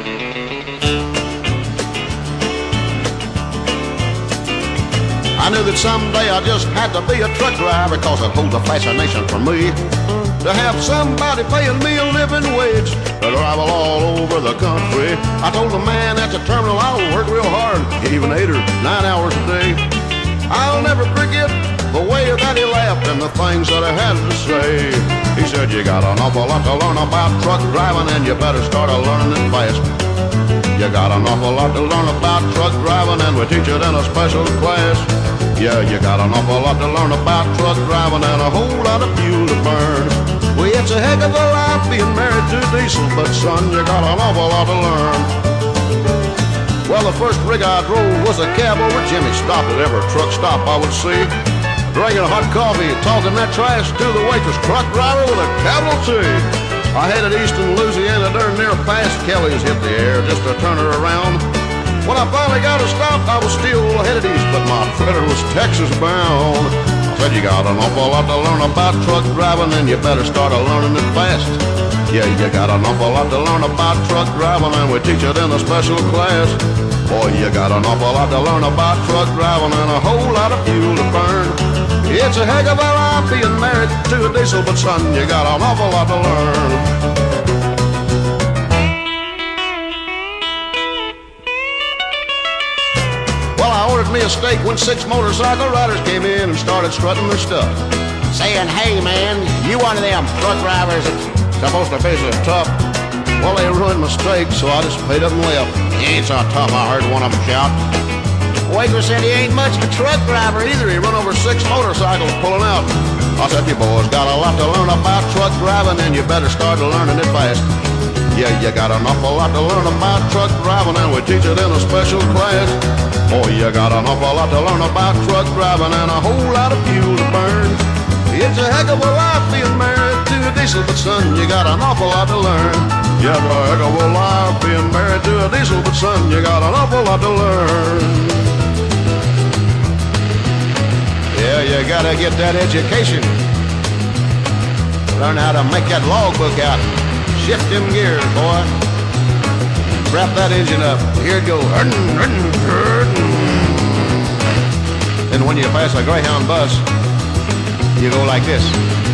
I knew that someday I just had to be a truck driver, cause it holds a fascination for me to have somebody paying me a living wage to travel all over the country. I told the man at the terminal I'll work real hard, even 8 or 9 hours a day. I'll never forget the way that he laughed and the things that I had to say. He said, you got an awful lot to learn about truck driving, and you better start learning it fast. You got an awful lot to learn about truck driving, and we teach it in a special class. Yeah, you got an awful lot to learn about truck driving and a whole lot of fuel to burn. Well, it's a heck of a life being married to diesel, but son, you got an awful lot to learn. Well, the first rig I drove was a cab over Jimmy. Stopped at every truck stop I would see, drinking hot coffee, talking that trash to the waitress. Truck driver with a capital T. I headed east in Louisiana, darn near past Kelly's, hit the air just to turn her around. When I finally got a stop, I was still headed east, but my trailer was Texas bound. I said, you got an awful lot to learn about truck driving, and you better start learning it fast. Yeah, you got an awful lot to learn about truck driving, and we teach it in a special class. Boy, you got an awful lot to learn about truck driving and a whole lot of fuel to burn. It's a heck of a life being married to a diesel, but son, you got an awful lot to learn. I ordered me a steak when 6 motorcycle riders came in and started strutting their stuff, saying, hey man, you one of them truck drivers that's supposed to be so tough. Well, they ruined my steak, so I just paid up and left. He ain't so tough, I heard one of them shout. Waitress said he ain't much of a truck driver either. He run over 6 motorcycles pulling out. I said, you boys got a lot to learn about truck driving, and you better start learning it fast. Yeah, you got an awful lot to learn about truck driving, and we teach it in a special class. Oh, you got an awful lot to learn about truck driving and a whole lot of fuel to burn. It's a heck of a life being married to a diesel, but son, you got an awful lot to learn. Yeah, it's a heck of a life being married to a diesel, but son, you got an awful lot to learn. Yeah, you gotta get that education. Learn how to make that logbook out. Shift them gears, boy. Wrap that engine up. Here it goes. And when you pass a Greyhound bus, you go like this.